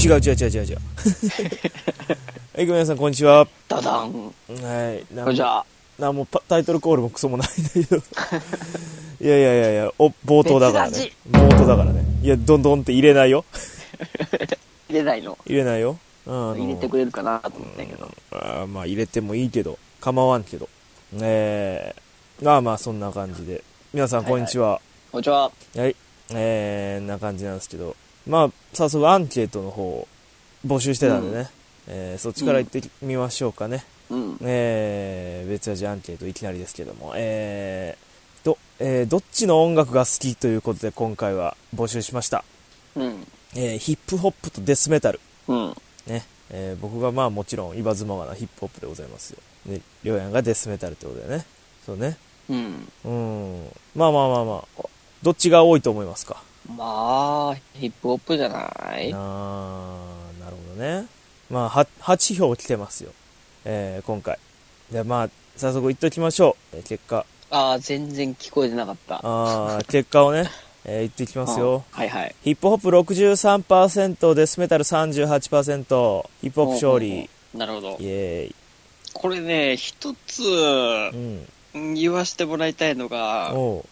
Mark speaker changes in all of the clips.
Speaker 1: 違う。はい、皆さんこんにちは。
Speaker 2: ダダン。
Speaker 1: はい。
Speaker 2: こんにちは。
Speaker 1: もうタイトルコールもクソもないんだけど。いや、冒頭だからね。いや、どんどんって入れないよ。
Speaker 2: 入れないの？
Speaker 1: 入れないよ。
Speaker 2: 入れてくれるかなと思ったんやけど。
Speaker 1: まあ入れてもいいけど、構わんけど。まあそんな感じで。皆さんこんにちは。
Speaker 2: こんにちは。
Speaker 1: はい。な感じなんですけど。まあ、早速アンケートの方を募集してたんでね。そっちから行ってみましょうかね。別味アンケートいきなりですけども。どっちの音楽が好きということで今回は募集しました。ヒップホップとデスメタル。ね。僕がまあもちろん言わずもがなヒップホップでございますよ。で、りょうやんがデスメタルってことだよね。そうね。まあ。どっちが多いと思いますか？
Speaker 2: まあ、ヒップホップじゃない？
Speaker 1: なるほどね。まあ、8票来てますよ。今回。じゃあまあ、早速言っときましょう。結果。
Speaker 2: 全然聞こえてなかった。
Speaker 1: 結果をね、言っていきますよ。
Speaker 2: はいはい。
Speaker 1: ヒップホップ 63%、デスメタル 38%、ヒップホップ勝利。
Speaker 2: なるほど。
Speaker 1: イエーイ。
Speaker 2: これね、一つ、言わせてもらいたいのが、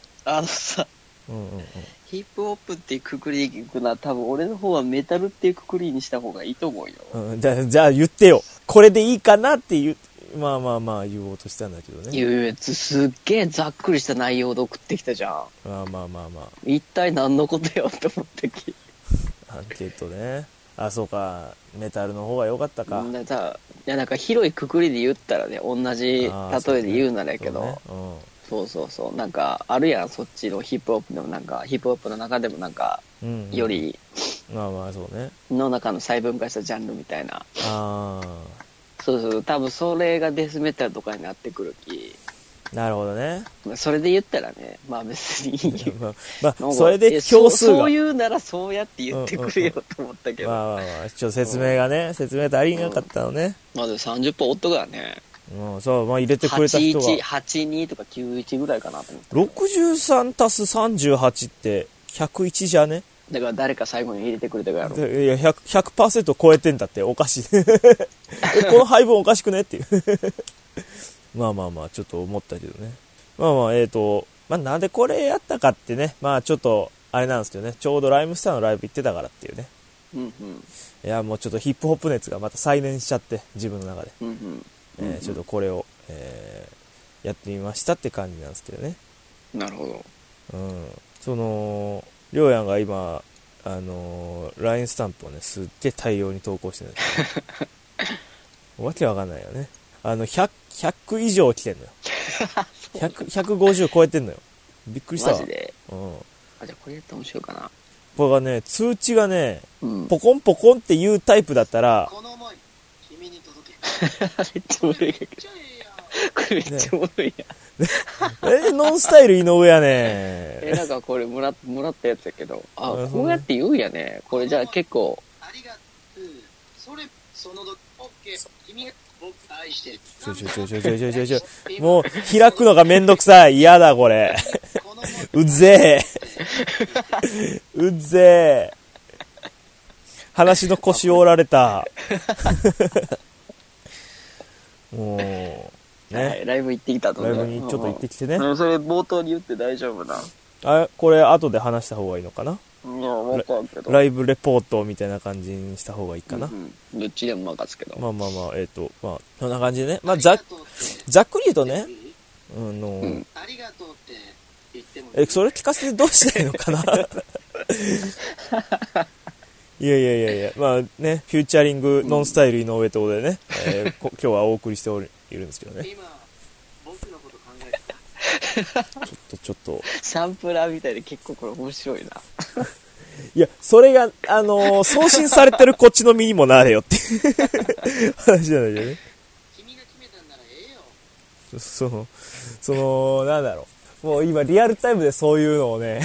Speaker 2: ヒップホップっていうくくりでいくな、多分俺の方はメタルっていうくくりにした方がいいと思うよ。
Speaker 1: じゃあ言ってよ。これでいいかなって言おうとしたんだけどね。
Speaker 2: いやすっげえざっくりした内容で送ってきたじゃん。
Speaker 1: まあ。
Speaker 2: 一体何のことよって思って
Speaker 1: アンケートね。そうか。メタルの方が良かったか。
Speaker 2: いやなんか広いくくりで言ったらね、同じ例えで言うならやけど、そうなんかあるやん、そっちのヒップホップでもなんかヒップホップの中でもなんか、より
Speaker 1: まあそうね
Speaker 2: の中の細分化したジャンルみたいな。そう多分それがデスメタルとかになってくるき。
Speaker 1: なるほどね。
Speaker 2: それで言ったらね、まあ別にいいよ。
Speaker 1: それで票数が
Speaker 2: そう言うならそうやって言ってくれよと思ったけど。
Speaker 1: まあちょっと説明足りなかったのね。
Speaker 2: まあでも30%おったからね。
Speaker 1: そう、まあ入れてくれた人が
Speaker 2: 81とか91ぐらいかなと思って。
Speaker 1: 63足す38って101じゃね？
Speaker 2: だから誰か最後に入れてくれたからやろ。
Speaker 1: いや、100% 超えてんだって。おかしい。この配分おかしくねっていう。まあ、ちょっと思ったけどね。なんでこれやったかってね。まあちょっと、あれなんですけどね。ちょうどライムスターのライブ行ってたからっていうね。いや、もうちょっとヒップホップ熱がまた再燃しちゃって、自分の中で。ちょっとこれを、やってみましたって感じなんですけどね。なるほど。りょうやんが今、LINE スタンプをね、すっげえ大量に投稿してるんですよ。わけわかんないよね。100以上来てんのよ。150超えてんのよ。びっくりしたわ。
Speaker 2: マジで？じゃあこれやったら面白いかな。
Speaker 1: これがね、通知がね、ポコンポコンっていうタイプだったら、
Speaker 2: この思い、君に届け。めっちゃおもろいやん。これめっちゃおもろいやん。
Speaker 1: ノンスタイル井上やね。
Speaker 2: なんかこれもらったやつやけど、こうやって言うんやね。これじゃあ結構。ありがとう。その時、オッケー。君が僕愛してる。
Speaker 1: ちょ。もう、開くのがめんどくさい。嫌だ、これ。うぜえ。話の腰折られた。もう、ね。
Speaker 2: ライブ行ってきたとね。
Speaker 1: ライブにちょっと行ってきてね。
Speaker 2: それ冒頭に言って大丈夫な。
Speaker 1: これ後で話した方がいいのかな？
Speaker 2: いや、わかんけど。
Speaker 1: ライブレポートみたいな感じにした方がいいかな。
Speaker 2: どっちでも任すけど。
Speaker 1: まあ、そんな感じでね。まあ、ざっくり言うとね、
Speaker 2: ありがとうって言っても
Speaker 1: それ聞かせてどうしたいのかな？いや、まあね、フューチャリングノンスタイル井上ということでね、今日はお送りしているんですけどね。
Speaker 2: 今、僕のこと考えて
Speaker 1: ちょっと。
Speaker 2: サンプラーみたいで結構これ面白いな。
Speaker 1: いや、それが、送信されてるこっちの身にもなれよっていう話なんだけどね。
Speaker 2: 君が決めたんならええ
Speaker 1: よ。なんだろう。もう今リアルタイムでそういうのをね、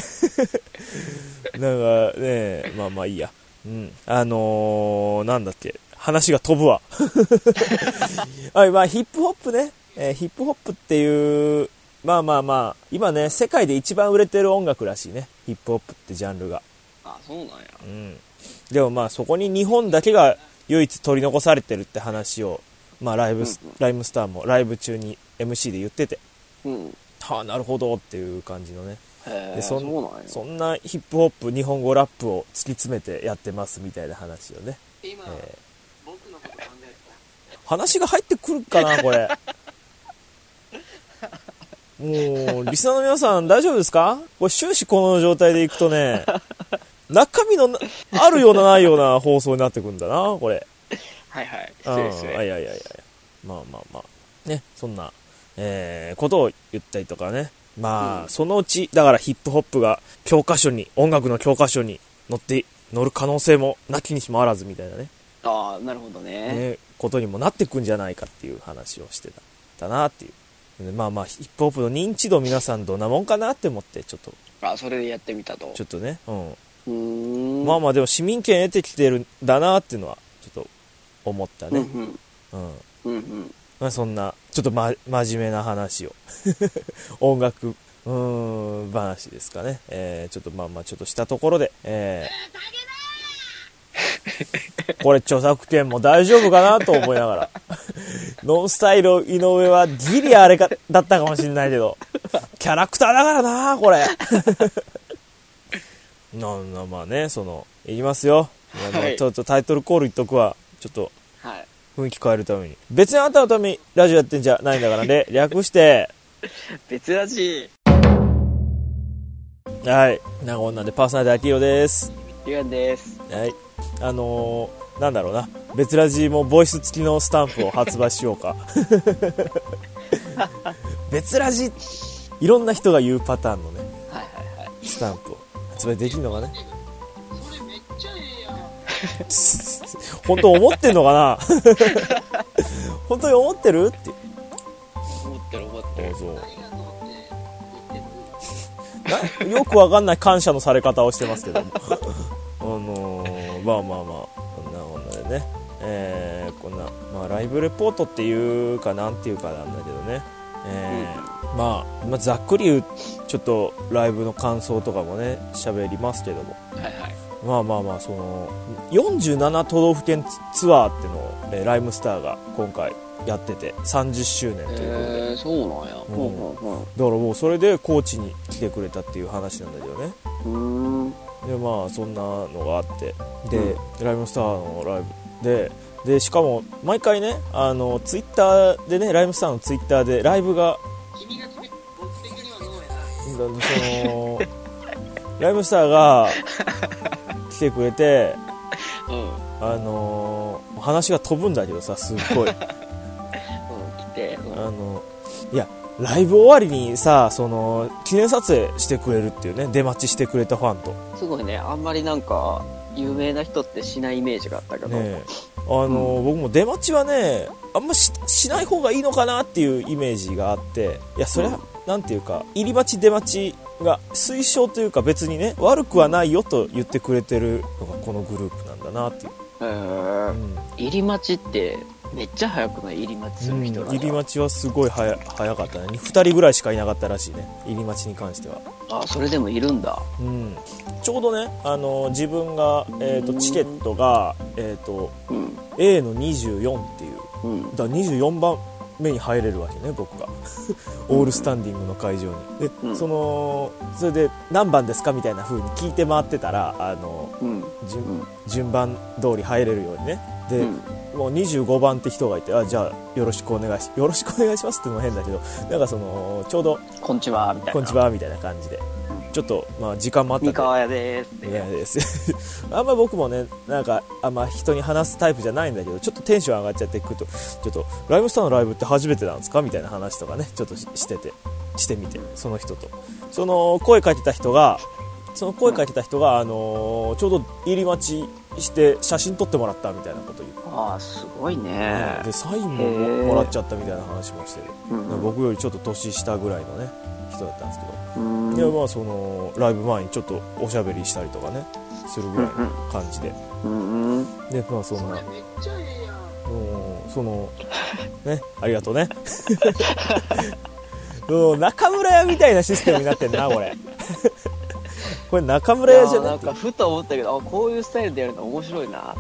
Speaker 1: なんかね、まあいいや。なんだっけ。話が飛ぶわ。まあヒップホップね。ヒップホップっていう、まあ、今ね、世界で一番売れてる音楽らしいね。ヒップホップってジャンルが。
Speaker 2: そうなんや。
Speaker 1: でもまあそこに日本だけが唯一取り残されてるって話を、まあライムスターもライブ中に MC で言ってて、はあなるほどっていう感じのね。でそんなヒップホップ日本語ラップを突き詰めてやってますみたいな話をね。今、僕のこと考えた話が入ってくるかなこれ。もうリスナーの皆さん大丈夫ですか？これ終始この状態でいくとね、中身のあるようなないような放送になってくるんだなこれ。
Speaker 2: はいはい。失礼。
Speaker 1: いやまあね、そんな、ことを言ったりとかね。まあ、そのうちだからヒップホップが教科書に、音楽の教科書に載る可能性もなきにしもあらずみたいなね。
Speaker 2: ああ、なるほどね。
Speaker 1: ことにもなってくんじゃないかっていう話をしてたなっていう。まあヒップホップの認知度皆さんどんなもんかなって思ってちょっと。
Speaker 2: それでやってみたと。
Speaker 1: ちょっとね、まあでも市民権得てきてるんだなっていうのはちょっと思ったね。まあそんなちょっと真面目な話を音楽話ですかね。ちょっとまあちょっとしたところで、これ著作権も大丈夫かなと思いながらノンスタイル井上はギリあれだったかもしれないけどキャラクターだからなこれまあねいきますよ、はい、ちょっとタイトルコール言っとくわ。ちょっと雰囲気変えるために、別にあなたのためにラジオやってんじゃないんだからね。略して
Speaker 2: 別ラジ。
Speaker 1: はい、なんか女でパーソナリティ秋広です。
Speaker 2: ゆうやんです。
Speaker 1: はい、なんだろうな、別ラジもボイス付きのスタンプを発売しようか別ラジいろんな人が言うパターンのね、スタンプを発売できるのかね。それめっちゃええやん本当思ってんのかな本当に思ってるって
Speaker 2: 思ってる
Speaker 1: そうよくわかんない感謝のされ方をしてますけどもまあこんな女でね、こんな、まあ、ライブレポートっていうかなんていうかなんだけどね、まあざっくりちょっとライブの感想とかもね喋りますけども、まあ47都道府県ツアーっていうのを、ライムスターが今回やってて30周年ということで、
Speaker 2: そうなんや、
Speaker 1: だからもうそれで高知に来てくれたっていう話なんだけどね。でまあそんなのがあって、で、ライムスターのライブでしかも毎回ねツイッターでね、ライムスターのツイッターでライブがライムスターが来てくれて、話が飛ぶんだけどさ、すっごいいやライブ終わりにさ、記念撮影してくれるっていうね、出待ちしてくれたファンと。
Speaker 2: すごいね、あんまりなんか有名な人ってしないイメージがあったけど、ね、
Speaker 1: 僕も出待ちはねあんま しない方がいいのかなっていうイメージがあって、いやそれは、なんていうか入り待ち出待ちが推奨というか別にね悪くはないよと言ってくれてるのがこのグループなんだなっていう。
Speaker 2: 入り待ちってめっちゃ早くない？入り待ちする人ら、
Speaker 1: 入り待ちはすごい早かったね。2人ぐらいしかいなかったらしいね、入り待ちに関しては。
Speaker 2: それでもいるんだ。
Speaker 1: ちょうどね、自分が、チケットが、A の24っていう、だから24番目に入れるわけね、僕がオールスタンディングの会場に。で、それで何番ですかみたいな風に聞いて回ってたら、順番通り入れるようにね。で、もう25番って人がいて、じゃあよろしくお願いしますってのも変だけど、なんかちょうど
Speaker 2: こんにちはみたいな、
Speaker 1: こんにちはみたいな感じで、ちょっとまあ時間もあったんで、
Speaker 2: 三河屋ですって。
Speaker 1: ですあんま僕もね、なんかあんま人に話すタイプじゃないんだけど、ちょっとテンション上がっちゃってくると、ちょっとライムスターのライブって初めてなんですかみたいな話とかね、ちょっとしてみて、その人と声かけた人がちょうど入り待ちして写真撮ってもらったみたいなこと言って、
Speaker 2: すごいね。
Speaker 1: でサインももらっちゃったみたいな話もして、僕よりちょっと年下ぐらいのね人だったんですけど、でまあライブ前にちょっとおしゃべりしたりとかねするぐらいの感じで、でまあそんな、ね、ありがとうね中村屋みたいなシステムになってんなこれこれ中村屋じゃね
Speaker 2: なんかふと思ったけど、こういうスタイルでやるの面白いな。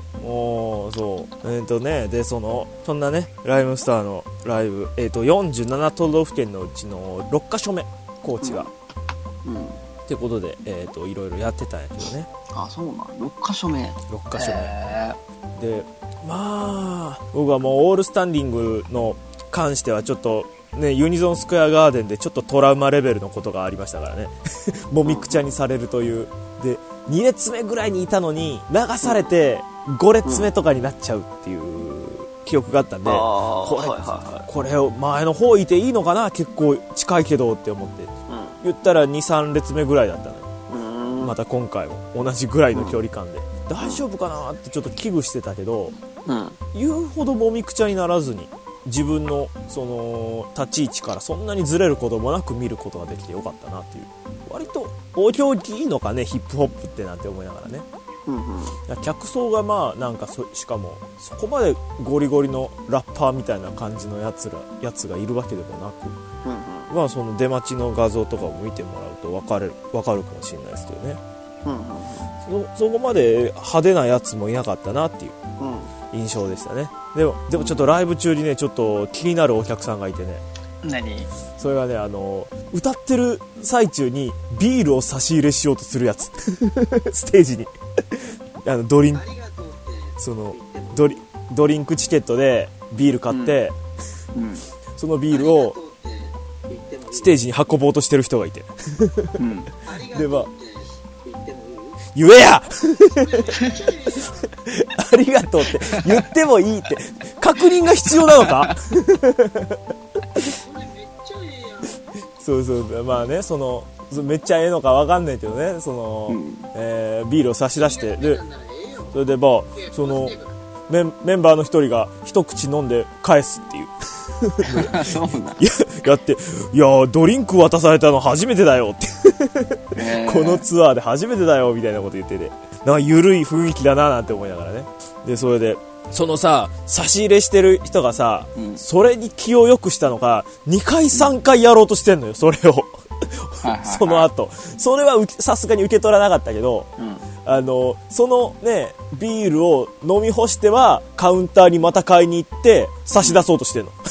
Speaker 1: そうでそんなねライムスターのライブ、47都道府県のうちの6カ所目高知が、ってことでいろいろやってたんやけどね。
Speaker 2: そうなん6カ所目
Speaker 1: で、まあ僕はもうオールスタンディングの関してはちょっとね、ユニゾンスクエアガーデンでちょっとトラウマレベルのことがありましたからねもみくちゃにされるというで、2列目ぐらいにいたのに流されて5列目とかになっちゃうっていう記憶があったんで、これを前の方いていいのかな、結構近いけどって思って、言ったら 2,3 列目ぐらいだったのよ。また今回も同じぐらいの距離感で、大丈夫かなってちょっと危惧してたけど、言うほどもみくちゃにならずに自分のその立ち位置からそんなにずれることもなく見ることができてよかったなっていう。割とお行儀いいのかねヒップホップってなんて思いながらね、客層がまあなんかしかもそこまでゴリゴリのラッパーみたいな感じのやつがいるわけでもなく、まあその出待ちの画像とかを見てもらうと分かるかもしれないですけどね、そこまで派手なやつもいなかったなっていう印象でしたね。でもちょっとライブ中にねちょっと気になるお客さんがいてね。それがね歌ってる最中にビールを差し入れしようとするやつステージにドリンクチケットでビール買って、そのビールをステージに運ぼうとしてる人がいてでまあ言えやありがとうって言ってもいいって確認が必要なのかそうまあねめっちゃええのか分かんないけどねビールを差し出してでそれでまあメンバーの一人が一口飲んで返すっていうやっていやドリンク渡されたの初めてだよってこのツアーで初めてだよみたいなこと言ってて、なんか緩い雰囲気だななんて思いながらね。でそれで差し入れしてる人がさ、それに気を良くしたのか2回3回やろうとしてんのよそれをその後それはさすがに受け取らなかったけど、そのねビールを飲み干してはカウンターにまた買いに行って差し出そうとしてんの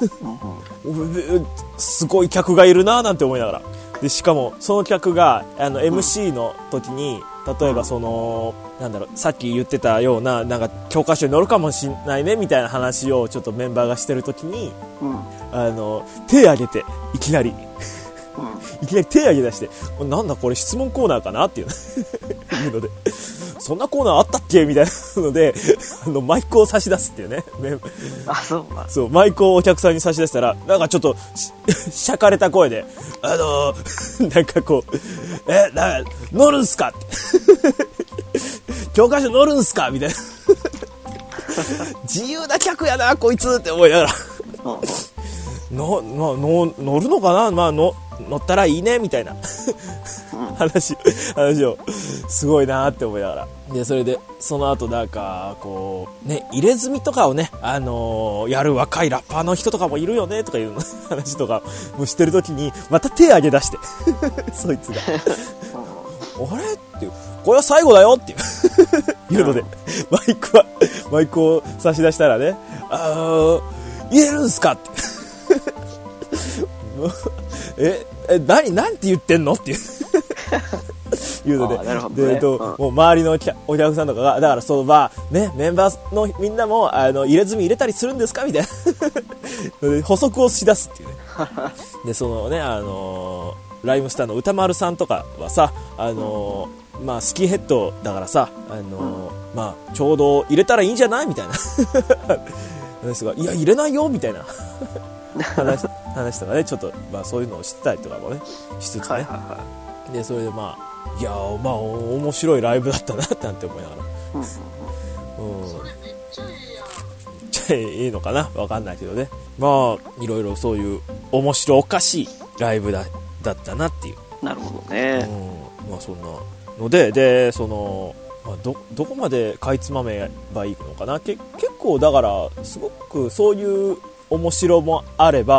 Speaker 1: すごい客がいるななんて思いながら、でしかもその客がMC の時に例えばさっき言ってたようななんか教科書に載るかもしれないねみたいな話をちょっとメンバーがしてる時に、手挙げていきなり手挙げ出してなんだこれ質問コーナーかなっていうのでそんなコーナーあったっけみたいなのでマイクを差し出すっていうねそうマイクをお客さんに差し出したらなんかちょっとしゃかれた声でなんかこうなんか乗るんすかって教科書乗るんすかみたいな自由な客やなこいつって思いながら乗るのかな、まあ乗ったらいいねみたいな話をすごいなって思いながら、でそれでその後なんかこうね入れ墨とかをねやる若いラッパーの人とかもいるよねとかいう話とかもしてる時にまた手挙げ出してそいつがあれっていうこれは最後だよっていうのでマイクを差し出したらね入れるんすかってなんて言ってんのっていうので、もう周りのお客さんとかがだからメンバーのみんなも入れ墨入れたりするんですかみたいな補足をしだすっていうねでライムスターの歌丸さんとかはさまあスキンヘッドだからさまあちょうど入れたらいいんじゃないみたいな話がいや入れないよみたいな話とかねちょっとまあそういうのを知ってたりとかもねしつつね、でそれでまあいやまあ面白いライブだったなってなんて思いながら、それめっちゃいいのかなわかんないけどね、まあいろいろそういう面白おかしいライブだったなっていう。
Speaker 2: なるほどね。
Speaker 1: まあそんなのでまあ、どこまでかいつまめばいいのかな。結構だからすごくそういう面白もあれば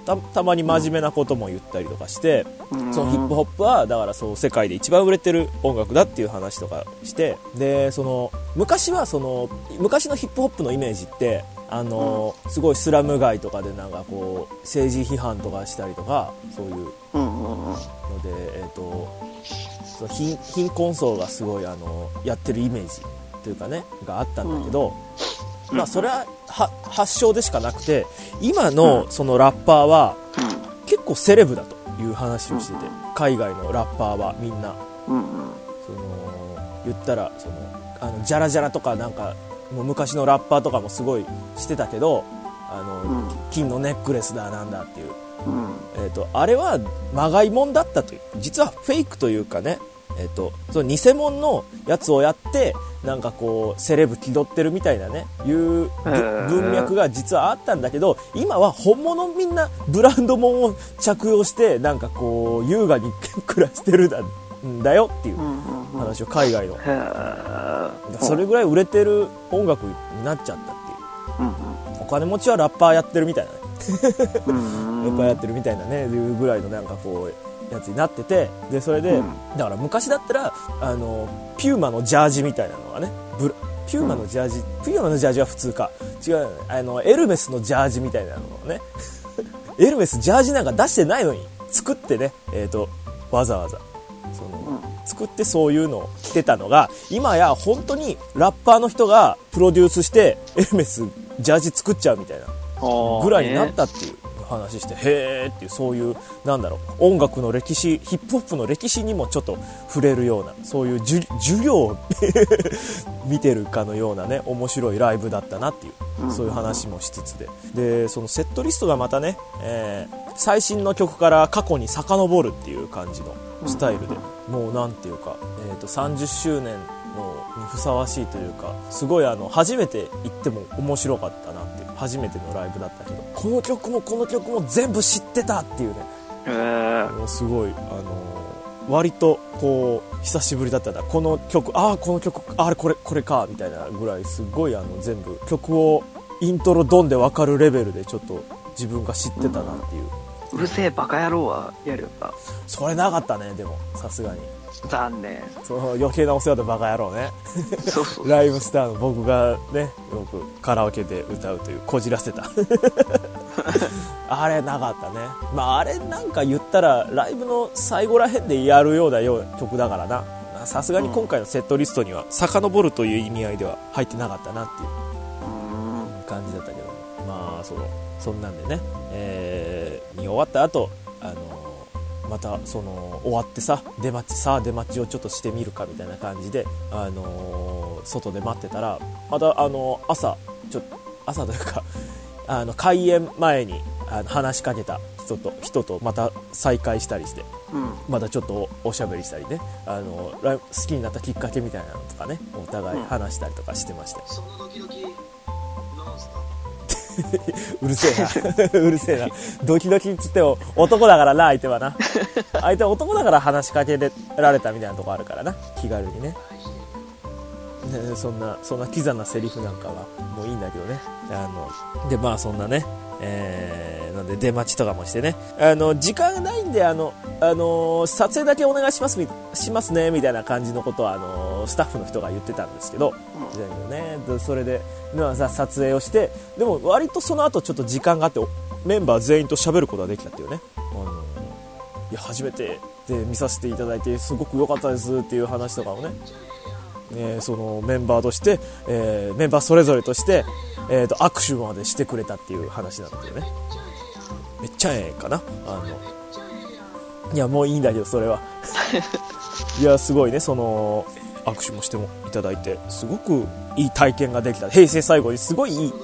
Speaker 1: たまに真面目なことも言ったりとかして、そのヒップホップはだからそう世界で一番売れてる音楽だっていう話とかして、でその昔のヒップホップのイメージってすごいスラム街とかでなんかこう政治批判とかしたりとか、そういうので、その貧困層がすごいやってるイメージというかねがあったんだけど、まあそれは発祥でしかなくて、今のそのラッパーは結構セレブだという話をしてて、海外のラッパーはみんなその言ったらそのジャラジャラとかなんかもう昔のラッパーとかもすごいしてたけど、金のネックレスだなんだっていう、あれはまがいもんだったという、実はフェイクというかね、その偽物のやつをやってなんかこうセレブ気取ってるみたいなねいう文脈が実はあったんだけど、今は本物みんなブランド物を着用してなんかこう優雅に暮らしてるんだよっていう話を海外のそれぐらい売れてる音楽になっちゃったっていう、お金持ちはラッパーやってるみたいなねラッパーやってるみたいなねいうぐらいのなんかこうやつになってて、でそれで、だから昔だったらピューマのジャージみたいなのがね、ピューマのジャージは普通か違うよね、エルメスのジャージみたいなのをねエルメスジャージなんか出してないのに作ってね、わざわざ作ってそういうのを着てたのが、今や本当にラッパーの人がプロデュースしてエルメスジャージ作っちゃうみたいなぐらいになったっていう話して、へーっていう、そういうなんだろう、音楽の歴史、ヒップホップの歴史にもちょっと触れるような、そういう授業を見てるかのようなね面白いライブだったなっていう、そういう話もしつつで、そのセットリストがまたね、最新の曲から過去に遡るっていう感じのスタイルで、もうなんていうか、30周年にふさわしいというか、すごい初めて行っても面白かったなっていう、初めてのライブだったけど、この曲も全部知ってたっていうね、すごい割とこう久しぶりだったな、この曲これかみたいなぐらい、すごい全部曲をイントロドンで分かるレベルでちょっと自分が知ってたなっていう、
Speaker 2: うるせえバカ野郎はやるか、
Speaker 1: それなかったね。でもさすがに
Speaker 2: 残念、
Speaker 1: その余計なお世話でバカ野郎ね
Speaker 2: そう
Speaker 1: ライブスターの僕がねよくカラオケで歌うというこじらせたあれなかったね。まああれなんか言ったらライブの最後らへんでやるような曲だからな、さすがに今回のセットリストには遡るという意味合いでは入ってなかったなっていう感じだったけど、まあそんなんでね、に終わった後またその終わって出待ちをちょっとしてみるかみたいな感じで、外で待ってたら、また朝というか開演前に話しかけた人とまた再会したりして、またちょっとおしゃべりしたりね、好きになったきっかけみたいなのとかね、お互い話したりとかしてました。そのドキドキなんすかうるせえなドキドキっつっても男だからな、相手は男だから話しかけられたみたいなとこあるからな、気軽にね。そんなキザなセリフなんかはもういいんだけどね。でまあそんなね、なんで出待ちとかもしてね、時間がないんで撮影だけお願いしますねみたいな感じのことはスタッフの人が言ってたんですけど、だけどね、それで撮影をして、でも割とその後ちょっと時間があってメンバー全員と喋ることができたっていうね。いや初めてで見させていただいてすごく良かったですっていう話とかをね、そのメンバーとして、メンバーそれぞれとして、握手までしてくれたっていう話なんだけどね。めっちゃええかな。いやもういいんだけどそれはいやすごいね、その握手もしてもいただいてすごくいい体験ができた。平成最後にすごいいい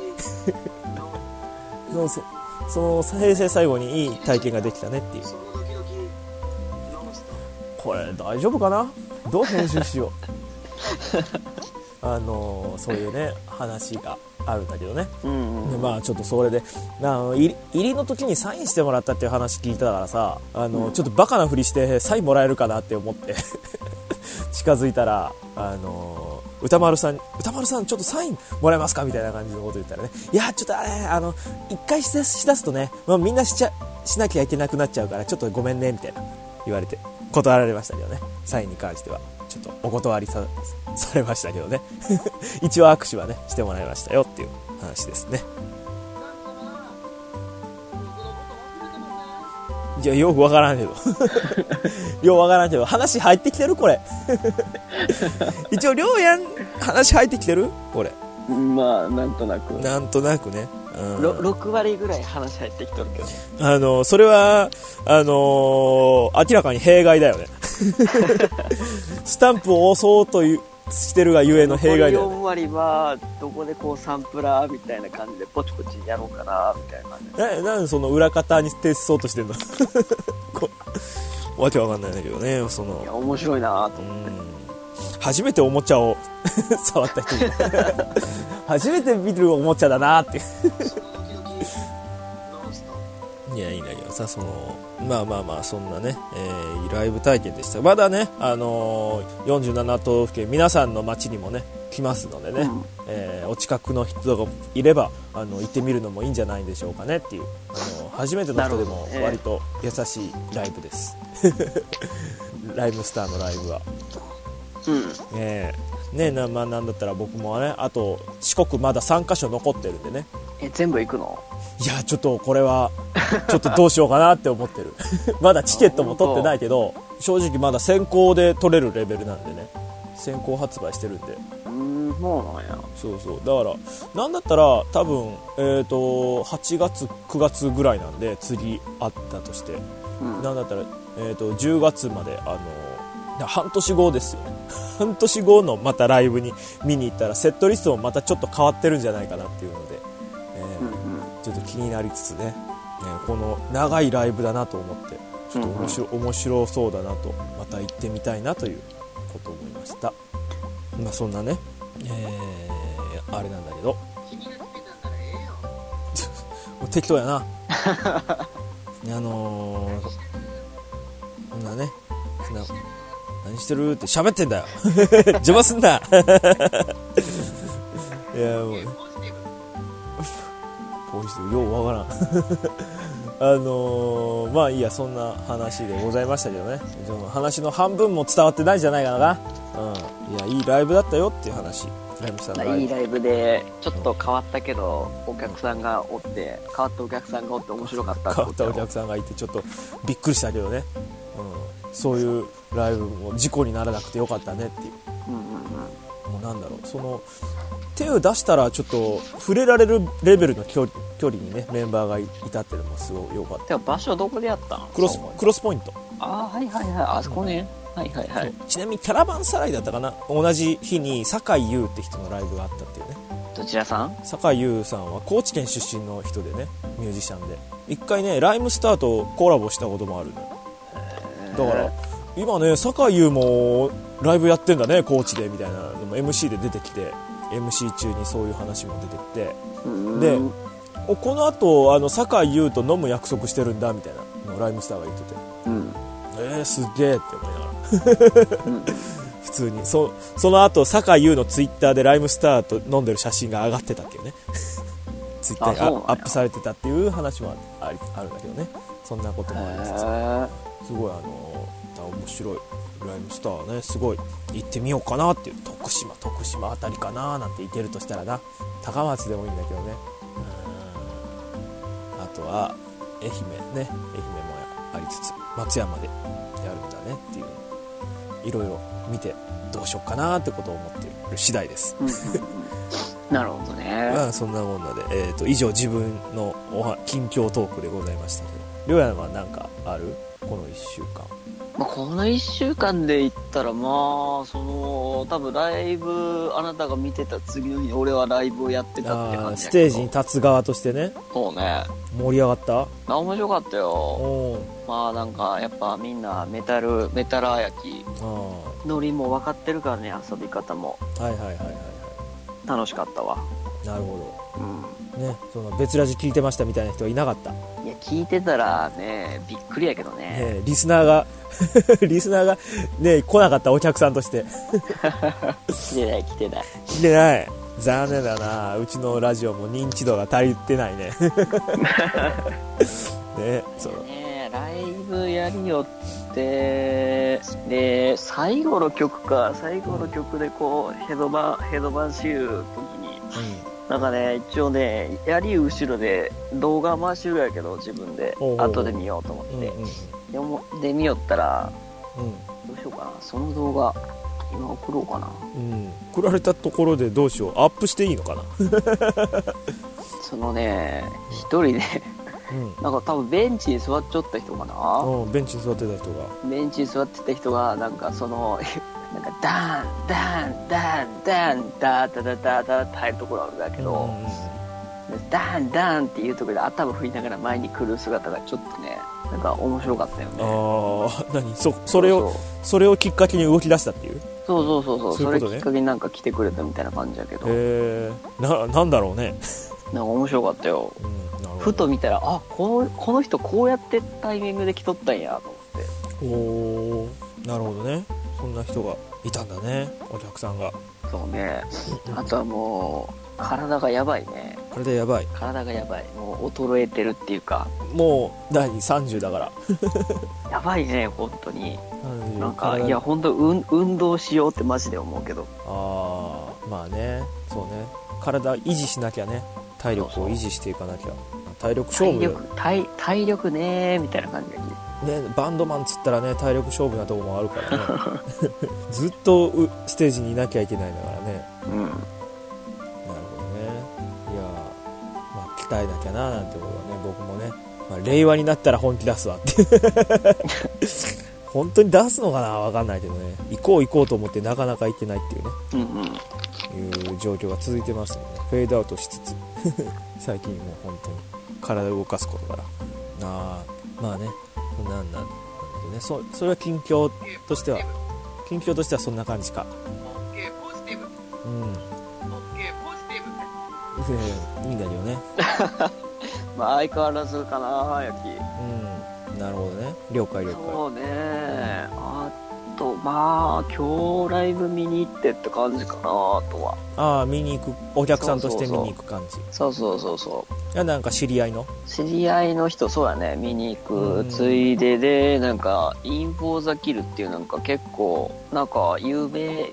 Speaker 1: その平成最後にいい体験ができたねっていう。これ大丈夫かな、どう編集しようそういうね話があるんだけどね、でまあちょっとそれで入りの時にサインしてもらったっていう話聞いたからさ、ちょっとバカなふりしてサインもらえるかなって思って近づいたら歌丸さんちょっとサインもらえますかみたいな感じのこと言ったらね、いやちょっと一回しだすとね、みんなしなきゃいけなくなっちゃうからちょっとごめんねみたいな言われて断られましたけどね。サインに関してはちょっとお断りされましたけどね一応握手はねしてもらいましたよっていう話ですね。いや、よくわからんけど話入ってきてるこれ一応りょうやん話入ってきてるこれ。
Speaker 2: まあなんとなく
Speaker 1: ね、
Speaker 2: 6割ぐらい話入ってきとるけど、
Speaker 1: それは明らかに弊害だよねスタンプを押そうとしてるがゆえの弊害だよね。
Speaker 2: 4割はどこでこうサンプラーみたいな感じでポチポチやろうかなみたいな感じ。
Speaker 1: なんでその裏方に徹そうとしてんのわけわかんないんだけどね。い
Speaker 2: や面白いなと思って、
Speaker 1: 初めておもちゃを触った人初めて見るおもちゃだなっていやいいんだけどさ、まあそんなね、ライブ体験でした。まだね、47都府県皆さんの街にもね来ますのでね、お近くの人がいれば行ってみるのもいいんじゃないでしょうかねっていう、初めての人でも割と優しいライブですライムスターのライブは、なんだったら僕もね、あと四国まだ3カ所残ってるんでね。
Speaker 2: 全部行くの？
Speaker 1: いやちょっとこれはちょっとどうしようかなって思ってるまだチケットも取ってないけど、正直まだ先行で取れるレベルなんでね、先行発売してるんで。
Speaker 2: そうなんや。
Speaker 1: そうだからなんだったら多分8月9月ぐらいなんで、次あったとして、なんだったら10月まで半年後ですよね半年後のまたライブに見に行ったらセットリストもまたちょっと変わってるんじゃないかなっていうので、ちょっと気になりつつね、この長いライブだなと思ってちょっと面白そうだなと、また行ってみたいなということを思いました。まあそんなね、あれなんだけど君が決めたんなら適当やなそんなね、何してるって喋ってんだよ邪魔すんないやもうポイしてるようわからんまあいいや、そんな話でございましたけどね、その話の半分も伝わってないんじゃないかな。いやいいライブだったよっていう話。
Speaker 2: いいライブでちょっと変わったけどお客さんがおって、変わったお客さんがおって面白かったって。
Speaker 1: 変わったお客さんがいてちょっとびっくりしたけどね、そういうライブも事故にならなくてよかったねっていう、もうなんだろう、手を出したらちょっと触れられるレベルの距離にねメンバーがいたっていうのもすごい良かった。
Speaker 2: 場所どこでやったの？
Speaker 1: クロスポイント。
Speaker 2: はいあそこね。
Speaker 1: ちなみにキャラバンサライだったかな、同じ日に酒井優って人のライブがあったっていうね。
Speaker 2: どちらさん？
Speaker 1: 酒井優さんは高知県出身の人でね、ミュージシャンで一回ねライムスターとコラボしたこともあるの。だから今ね酒井優もライブやってんだね高知でみたいなのも MC で出てきて、 MC 中にそういう話も出てきて、でこの後酒井優と飲む約束してるんだみたいなのをライムスターが言ってて、すっげえって思いながら普通にその後酒井優のツイッターでライムスターと飲んでる写真が上がってたっていうねツイッターにアップされてたっていう話もあるんだけどね。そんなこともありつつ、すごい面白いライムスターね、すごい行ってみようかなっていう。徳島あたりかななんて行けるとしたらな、高松でもいいんだけどね。あとは愛媛もありつつ松山でやるんだねっていう、いろいろ見てどうしようかなってことを思っている次第です、
Speaker 2: なるほどね。
Speaker 1: そんなもんなで、以上自分の近況トークでございましたけど、りょうやんは何かある？この1週間。
Speaker 2: この1週間で言ったら多分ライブあなたが見てた次の日に俺はライブをやってたって感じ。
Speaker 1: ステージに立つ側としてね。
Speaker 2: そうね。
Speaker 1: 盛り上がった？
Speaker 2: 面白かったよ。なんかやっぱみんなメタラー焼きノリも分かってるからね、遊び方も。 楽しかったわ。
Speaker 1: なるほど、ね、その別ラジ聞いてましたみたいな人はいなかった？
Speaker 2: いや聞いてたらねびっくりやけどね、
Speaker 1: リスナーがリスナーがね来なかった、お客さんとして
Speaker 2: 来てない来てない。
Speaker 1: 来てない。残念だな。うちのラジオも認知度が足りてないねね、そう
Speaker 2: ね、ライブやりよってで最後の曲でこうヘドバンしゆう時に、なんかね一応ねやり後ろで動画回しゆうやけど自分で後で見ようと思って、で見よったら、どうしようかな、その動画今送ろうかな、
Speaker 1: 送られたところでどうしよう、アップしていいのかな
Speaker 2: そのね一人でなんか多分ベンチに座っちゃった人かな、
Speaker 1: ベンチに座ってた人が
Speaker 2: ベンチに座ってた人がなんかそのなんかダーンダーンダーンダーンダーダダダダって入るところあるんだけど、ダーンダーンっていうところで頭振りながら前に来る姿がちょっとねなんか面白かったよね。
Speaker 1: ああ、何それをきっかけに動き出したっていう。
Speaker 2: そうそれきっかけになんか来てくれたみたいな感じだけど、
Speaker 1: なんだろうね
Speaker 2: なんか面白かったよ、ふと見たらこの人こうやってタイミングで来とったんやと思って。
Speaker 1: なるほどね、そんな人がいたんだね、お客さんが。
Speaker 2: そうね、あとはもう体がやばいね。
Speaker 1: 体がやばい、
Speaker 2: もう衰えてるっていうか、
Speaker 1: もう30だから
Speaker 2: やばいね本当に。なんかいや本当運動しようってマジで思うけど。
Speaker 1: まあね、そうね、体維持しなきゃね、体力を維持していかなきゃ。体力勝負
Speaker 2: 体力ねーみたいな感じ
Speaker 1: ね、バンドマンつったらね体力勝負なとこもあるからねずっとステージにいなきゃいけないんだからね。なるほどね。いや鍛えなきゃななんてことはね、僕もね、令和になったら本気出すわって本当に出すのかな、分かんないけどね、行こうと思ってなかなか行けないっていうね、いう状況が続いてますので、ね、フェードアウトしつつ最近もう本当に体を動かすことからまあね、なんでね、それは近況としてはそんな感じか。いいんだけどね
Speaker 2: まあ相変わらずかなヤキ。
Speaker 1: なるほどね、了解。
Speaker 2: そうね、あとまあ今日ライブ見に行ってって感じかな。あとは
Speaker 1: 見に行く、お客さんとして見に行く感じ。
Speaker 2: そう
Speaker 1: いや、なんか知り合いの人、そうやね、見に行くついでで、なんかインフォーザキルっていうなんか結構なんか有名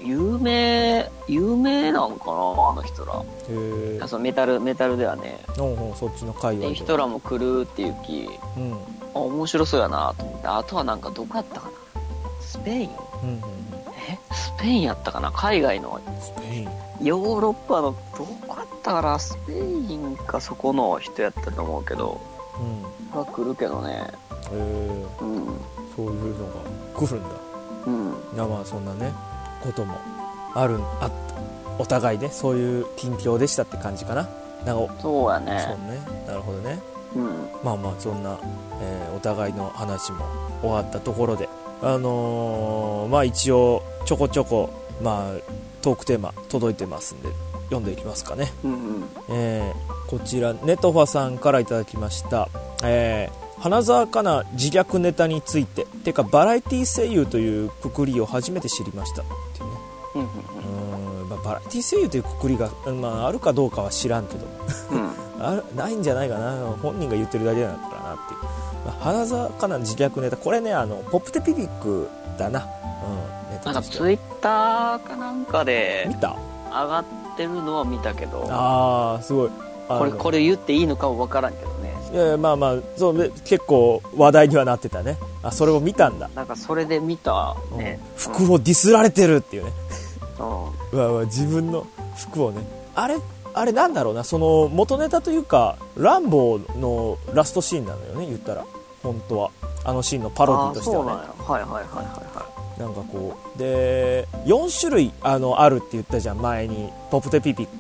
Speaker 1: なんかな、あの人ら。そのメタルではね、 そっちの界隈で
Speaker 2: 人らも来るっていう気、面白そうやなと思って。あとはなんかどこやったかな、スペイン、スペインやったかな、海外の
Speaker 1: スペイン、
Speaker 2: ヨーロッパのどこやったかな、スペインかそこの人やったと思うけど、が来るけどね。そういう
Speaker 1: のが来るんだ。まあそんなねこともお互いね、そういう近況でしたって感じかな。
Speaker 2: そうやね。
Speaker 1: そうね、なるほどね。まあそんな、お互いの話も終わったところで、一応ちょこちょこトークテーマ届いてますんで読んでいきますかね。こちらネトファさんからいただきました。花澤香菜自虐ネタについててかバラエティ声優というくくりを初めて知りましたっていうね。バラエティ声優というくくりが、あるかどうかは知らんけどないんじゃないかな、本人が言ってるだけだからなっていう。花澤香菜自虐ネタ、これねポップテピピックだな。
Speaker 2: なんかツイッターかなんかで
Speaker 1: 見た、
Speaker 2: 上がってるのは見たけど、
Speaker 1: すごい
Speaker 2: これ言っていいのかもわからんけどね。
Speaker 1: いやそう結構話題にはなってたね。それを見たんだ。
Speaker 2: なんかそれで見たね。
Speaker 1: 服をディスられてるっていうね。自分の服をね、あれなんだろうな、その元ネタというかランボーのラストシーンなのよね、言ったら本当はあのシーンのパロディとしてはね。なんかこうで4種類あるって言ったじゃん前に、ポップテピピック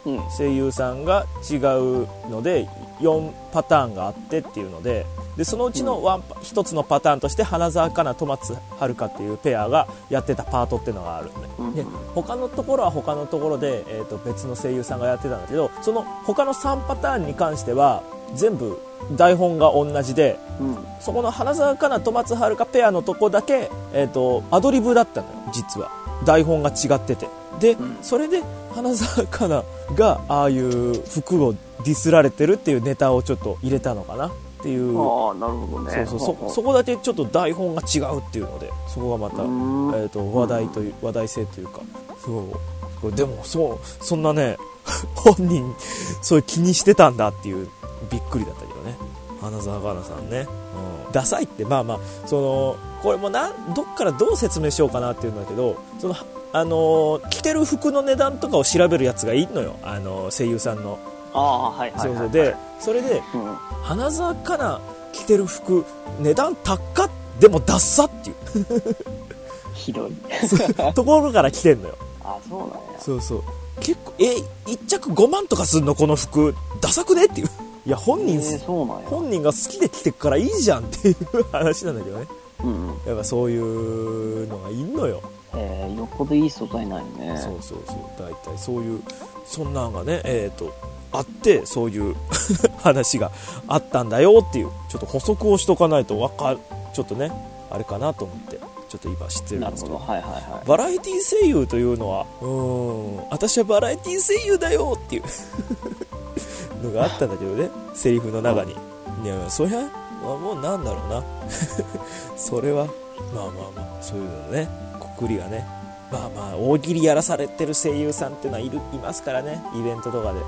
Speaker 1: 声優さんが違うので4パターンがあってっていうので、そのうちの1つのパターンとして花澤香菜戸松遥っていうペアがやってたパートっていうのがあるんで、他のところは他のところで、別の声優さんがやってたんだけど、その他の3パターンに関しては全部台本が同じで、そこの花澤香菜戸松遥ペアのとこだけ、アドリブだったのよ。実は台本が違ってて、で、それで花澤香菜がああいう服をディスられてるっていうネタをちょっと入れたのかなっていう。
Speaker 2: ああ、なるほどね。
Speaker 1: そこだけちょっと台本が違うっていうので、そこがまた、話題性というか、そうでもそんなね本人そういう気にしてたんだっていうびっくりだったけどね、花澤香菜さんね、ダサいって、まあまあこれもどっからどう説明しようかなっていうんだけど、着てる服の値段とかを調べるやつがいいのよ、声優さんの。そうで、それで、花澤香菜着てる服値段高っ、でもダッサっていう
Speaker 2: ひどい
Speaker 1: ところから来てんのよ。
Speaker 2: そうなんや。
Speaker 1: そう結構1着5万とかすんのこの服ダサくねっていう。いや本人が好きで着てくからいいじゃんっていう話なんだけどね。やっぱそういうのがいんのよ。
Speaker 2: よっぽどいい素材ないね。
Speaker 1: そう大体そういうそんなんがねあって、そういう話があったんだよっていうちょっと補足をしとかないとちょっとねあれかなと思ってちょっと今知ってるんですけど、バラエティ声優というのは私はバラエティ声優だよっていうのがあったんだけどね、セリフの中に。いやそりゃもうなんだろうなそれはまあそういうのね、くくりがね、大喜利やらされてる声優さんっていうのはいますからね、イベントとかで。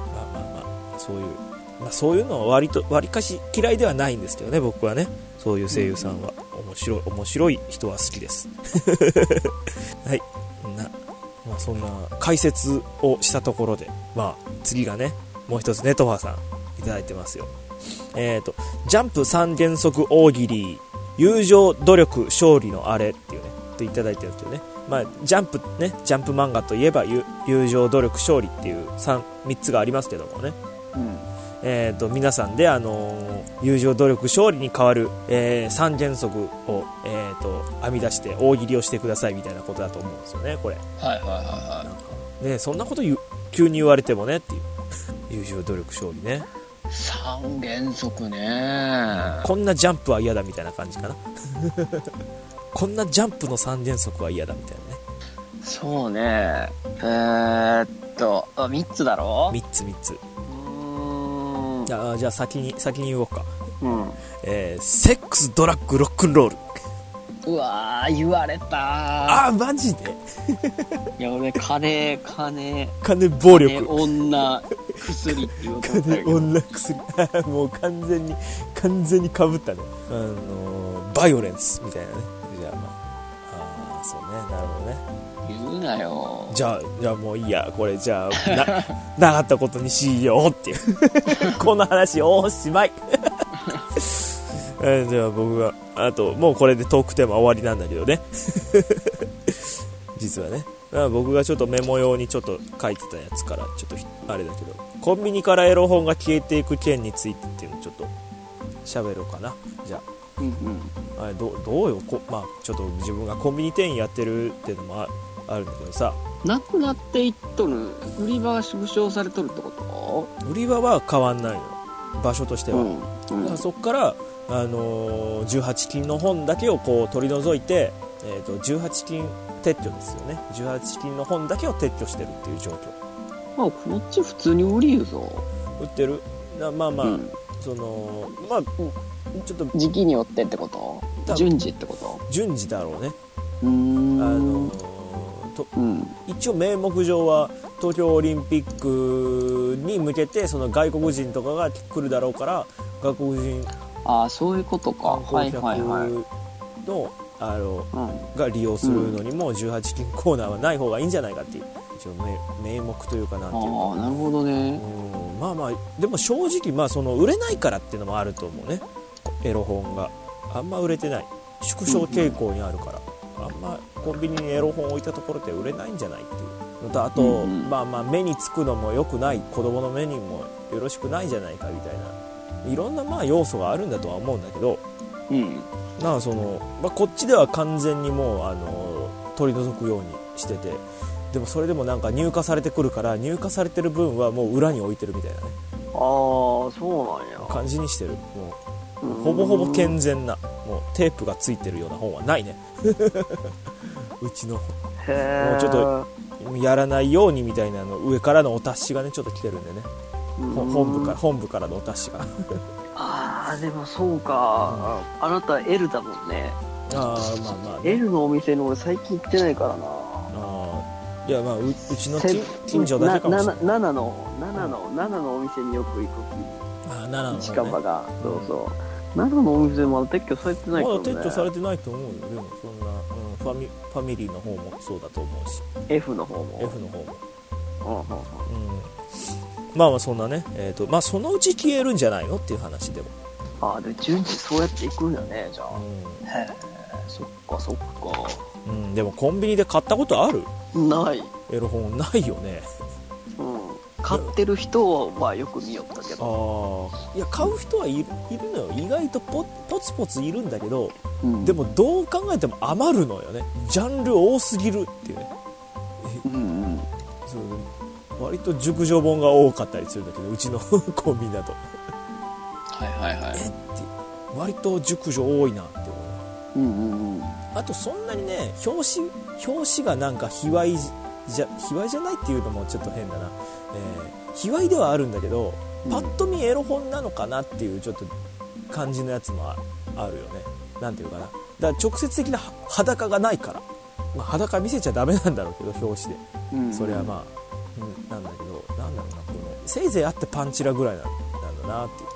Speaker 1: そういうのは割かし嫌いではないんですけどね、僕はね。そういう声優さんは面白い人は好きですはい、そんな解説をしたところで、次がねもう一つね、トファさんいただいてますよ。ジャンプ3原則大喜利、友情努力勝利のあれっていうねっていただいてるんですよね。ジャンプ漫画といえば友情努力勝利っていう3つがありますけどもね、皆さんで友情努力勝利に変わる、3原則を、編み出して大喜利をしてくださいみたいなことだと思うんですよね、これ。ね、そんなこと急に言われてもねっていう友情努力勝利ね、
Speaker 2: 3原則ね。
Speaker 1: こんなジャンプは嫌だみたいな感じかなこんなジャンプの3原則は嫌だみたいなね。
Speaker 2: そうね。3つだろ。
Speaker 1: 3つ。じゃあ先に言おうか。セックスドラッグロックンロール。
Speaker 2: うわー、言われた。
Speaker 1: マジで
Speaker 2: いや俺金
Speaker 1: 暴力
Speaker 2: 女薬って言おうと思ったけど、
Speaker 1: 金女薬もう完全にかぶったね。バイオレンスみたいなね。じゃあそうね、なるほどね。
Speaker 2: 言うなよ。
Speaker 1: じゃあもういいや、これじゃあなかったことにしようっていうこの話おしまいじゃあ僕がもうこれでトークテーマ終わりなんだけどね実はね、僕がちょっとメモ用にちょっと書いてたやつからちょっとあれだけど、コンビニからエロ本が消えていく件についてっていうのをちょっと喋ろうかな。じゃあ、あれどうよ、ちょっと自分がコンビニ店員やってるっていうのもあるんだけどさ、
Speaker 2: なくなっていっとる、売り場が縮小されとるってこと？
Speaker 1: 売り場は変わんないの、場所としては。だからそっから18金の本だけをこう取り除いて、18金撤去ですよね。18金の本だけを撤去してるっていう状況。
Speaker 2: こっち普通に売りよぞ。
Speaker 1: 売ってる。ちょっと
Speaker 2: 時期によってってこと？順次ってこと？
Speaker 1: 順次だろうね。一応名目上は東京オリンピックに向けてその外国人とかが来るだろうから、外国人
Speaker 2: そういうことか。
Speaker 1: 観光客のが利用するのにも18金コーナーはない方がいいんじゃないかっていう一応名目というかなんていうか。
Speaker 2: なるほどね。
Speaker 1: でも正直その売れないからっていうのもあると思うね。エロ本があんま売れてない、縮小傾向にあるから、あんまコンビニにエロ本置いたところで売れないんじゃないっていうあと、まあまあ目につくのも良くない、子供の目にもよろしくないじゃないかみたいないろんなまあ要素があるんだとは思うんだけど、なんかその、まあ、こっちでは完全にもう取り除くようにしてて、でもそれでもなんか入荷されてくるから、入荷されてる分はもう裏に置いてるみたいなね、
Speaker 2: ああそうなんや
Speaker 1: 感じにしてる。もうほぼほぼ健全な、もうテープがついてるような本はないねうちのもうちょっとやらないようにみたいなの上からのお達しがねちょっと来てるんでね、本部からのお達しが
Speaker 2: ああでもそうか、あなた L だもんね。
Speaker 1: ああまあまあ、ね、
Speaker 2: L のお店の俺最近行ってないからな。
Speaker 1: いやまあ うちの近所だけかもしれない。
Speaker 2: 7のお店によく行く。
Speaker 1: 7の、ね、
Speaker 2: 近場が、そうそう。7のお店まだ撤去されてないからね。
Speaker 1: まだ撤去されてないと思うよ。でもそんな、ファミリーの方もそうだと思うし。
Speaker 2: F の方も。
Speaker 1: まあまあそんなね、まあそのうち消えるんじゃないのっていう話でも。
Speaker 2: ああで順次そうやっていくんだねじゃあ。へえ、そっか。
Speaker 1: でもコンビニで買ったことある？
Speaker 2: ない。
Speaker 1: エロ本ないよね。
Speaker 2: 買ってる人はよく見よったけど。
Speaker 1: いや買う人はいるのよ。意外とポツポツいるんだけど、でもどう考えても余るのよね。ジャンル多すぎるっていうね。そう割と熟女本が多かったりするんだけど、うちのコンビニだと。割と熟女多いなって思う。あとそんなにね表紙がなんか卑猥じゃないっていうのもちょっと変だな、卑猥ではあるんだけど、パッと見エロ本なのかなっていうちょっと感じのやつもあるよね。なんていうかな、だから直接的な裸がないから、まあ、裸見せちゃダメなんだろうけど表紙で、それはまあ、なんだけど、なんだろうな、このせいぜいあってパンチラぐらいなんだなっていう、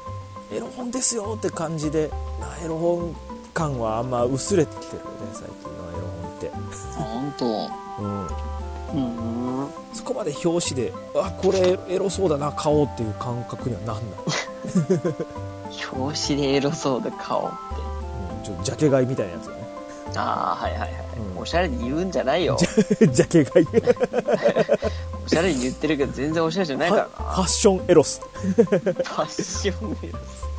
Speaker 1: エロ本ですよって感じで、エロ本感はあんま薄れてきてるよね最近のエロ本って。
Speaker 2: 本当。
Speaker 1: そこまで表紙でこれエロそうだな買おうっていう感覚にはなんない
Speaker 2: 表紙でエロそうで買おうって、
Speaker 1: ちょっとジャケ買いみたいなやつよね。
Speaker 2: おしゃれに言うんじゃないよ
Speaker 1: ジャケ買い
Speaker 2: おしゃれに言ってるけど全然おしゃれじゃないからな。
Speaker 1: ファッションエロス
Speaker 2: ファッションエロ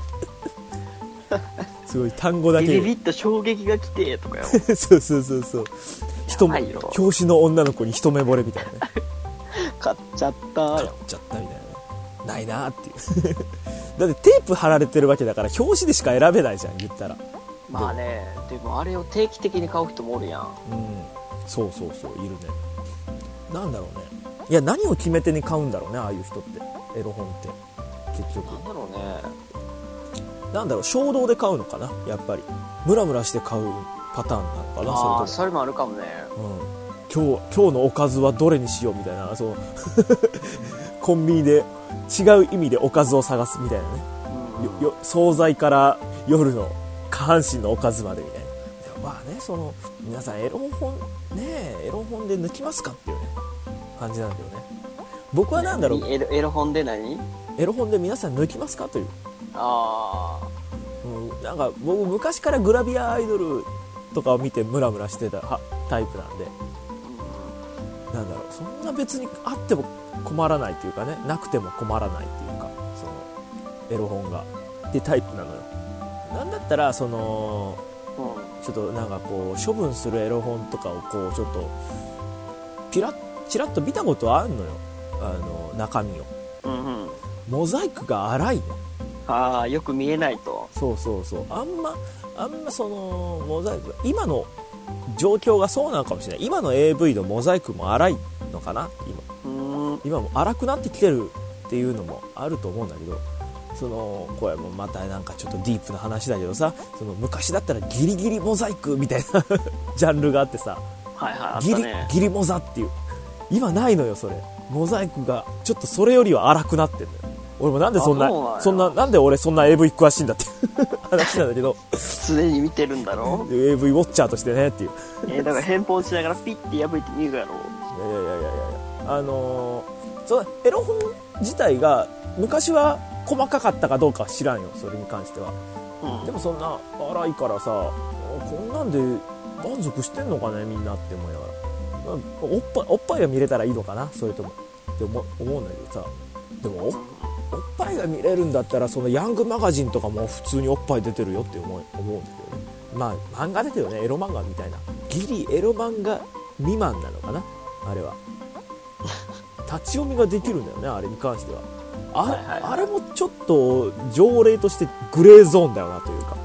Speaker 1: スすごい単語だけ
Speaker 2: ビビビッと衝撃が来てとかよ
Speaker 1: そう表紙の女の子に一目惚れみたいなね
Speaker 2: 買っちゃったみたい
Speaker 1: な、ないなっていうだってテープ貼られてるわけだから表紙でしか選べないじゃん言ったら。
Speaker 2: まあね、でもあれを定期的に買う人もおるやん。
Speaker 1: そういるね。なんだろうね、いや何を決め手に買うんだろうね、ああいう人ってエロ本って結局
Speaker 2: なんだろうね、
Speaker 1: なんだろう、衝動で買うのかな、やっぱりムラムラして買うパターンなのかな。
Speaker 2: それもあるかもね。
Speaker 1: 今日のおかずはどれにしようみたいな、そうコンビニで違う意味でおかずを探すみたいなね、惣菜から夜の下半身のおかずまでみたいな。まあね、その皆さんエロ本で抜きますかっていうね感じなんだよね。僕はなんだろう、
Speaker 2: エロ本で何？
Speaker 1: エロ本で皆さん抜きますかという。なんか僕昔からグラビアアイドルとかを見てムラムラしてたタイプなんで、なんだろう、そんな別にあっても困らないっていうかね、なくても困らないっていうか、そのエロ本がってタイプなのよ。なんだったらその、ちょっとなんかこう処分するエロ本とかをこうちょっとチラッと見たことあるのよ、中身を。モザイクが荒いね。
Speaker 2: よく見えないと。
Speaker 1: そうあんまそのモザイク、今の状況がそうなのかもしれない。今の AV のモザイクも荒いのかな。今も荒くなってきてるっていうのもあると思うんだけど、そのこれもまたなんかちょっとディープな話だけどさ、その昔だったらギリギリモザイクみたいなジャンルがあってさ、ギリモザっていう、今ないのよそれ。モザイクがちょっとそれよりは荒くなってんのよ。俺もなんでなんで俺そんな AV 詳しいんだっていう話なんだけど、
Speaker 2: 常に見てるんだろ
Speaker 1: AV ウォッチャーとしてねっていう。
Speaker 2: だから返本しながらピッて破いて見るやろ。
Speaker 1: そのエロ本自体が昔は細かかったかどうかは知らんよ、それに関しては。でもそんな荒いからさ、こんなんで満足してんのかねみんなって思いながら、 おっぱいが見れたらいいのかな、それともって思うんだけどさ、でもおっぱいが見れるんだったらそのヤングマガジンとかも普通におっぱい出てるよって思うんだけどね。まあ漫画だけどね、エロ漫画みたいな、ギリエロ漫画未満なのかな、あれは。立ち読みができるんだよね、あれに関しては。あれもちょっと条例としてグレーゾーンだよなというか、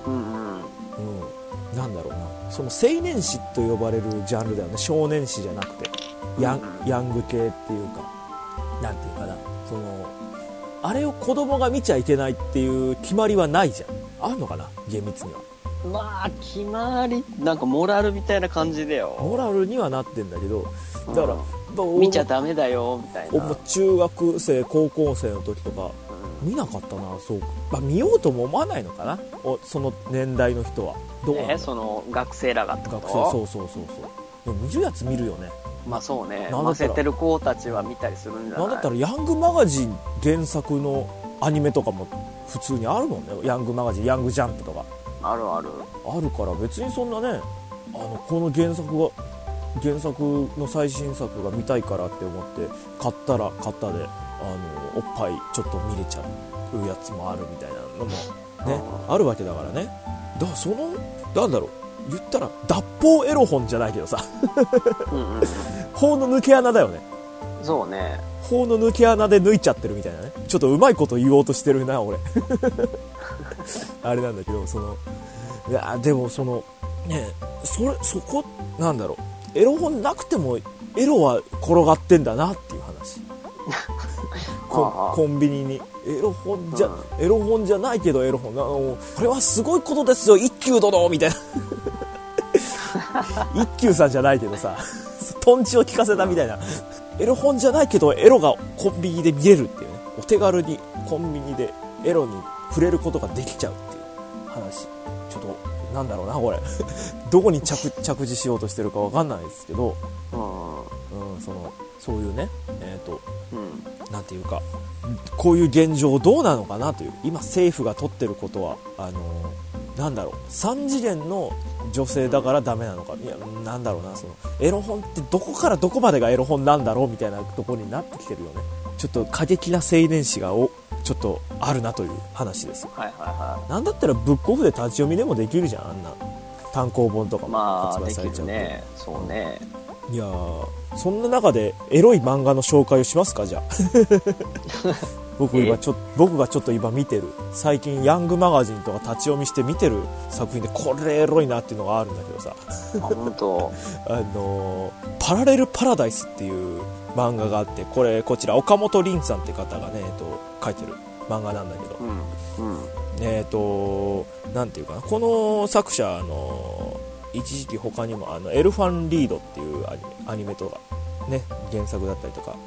Speaker 1: なんだろうな、その青年誌と呼ばれるジャンルだよね。少年誌じゃなくてヤング系っていうか、なんていうかな、そのあれを子供が見ちゃいけないっていう決まりはないじゃん。あるのかな、厳密には。
Speaker 2: まあ決まりなんかモラルみたいな感じだよ。
Speaker 1: モラルにはなってんだけど、だから、
Speaker 2: 見ちゃダメだよみたいな。
Speaker 1: 中学生高校生の時とか、見なかったな。そう、見ようとも思わないのかな、その年代の人は。どうなんだ、
Speaker 2: その学生らがってこと。
Speaker 1: 学生、そうでも見るやつ見るよね。
Speaker 2: まあそうね、ませてる子たちは見たりするんじゃない。
Speaker 1: なんだったらヤングマガジン原作のアニメとかも普通にあるもんね。ヤングマガジン、ヤングジャンプとか
Speaker 2: ある
Speaker 1: から別にそんなね、この原作の最新作が見たいからって思って買ったら買ったでおっぱいちょっと見れちゃうやつもあるみたいなのもねあるわけだからね。だからなんだろう、言ったら脱法エロ本じゃないけどさ法の抜け穴だよね。
Speaker 2: そうね、
Speaker 1: 法の抜け穴で抜いちゃってるみたいなね。ちょっとうまいこと言おうとしてるな俺あれなんだけど、いやでもそのね、そこなんだろう、エロ本なくてもエロは転がってんだなっていう話コンビニにエロ本じゃないけどエロ本、これはすごいことですよ一休殿みたいな一休さんじゃないけどさ、トンチを聞かせたみたいな、エロ本じゃないけどエロがコンビニで見れるっていうね。お手軽にコンビニでエロに触れることができちゃうっていう話。ちょっとなんだろうなこれどこに着地しようとしてるかわかんないですけど、そういうね、なんていうか、こういう現状どうなのかなという、今政府が取ってることはなんだろう、3次元の女性だからダメなのか、いやなんだろうな、そのエロ本ってどこからどこまでがエロ本なんだろうみたいなところになってきてるよね。ちょっと過激な青年誌がちょっとあるなという話ですよ。なんだったらブックオフで立ち読みでもできるじゃん、あんな単行本とかも発売されちゃうと。
Speaker 2: ね、そうね。
Speaker 1: いやそんな中でエロい漫画の紹介をしますか、じゃあ僕がちょっと今見てる、最近ヤングマガジンとか立ち読みして見てる作品でこれエロいなっていうのがあるんだけどさ
Speaker 2: 本当
Speaker 1: パラレルパラダイスっていう漫画があって、こちら岡本凛さんって方がね、書いてる漫画なんだけど、なんていうかな、この作者一時期他にもエルファンリードっていうアニメとかね原作だったりとか、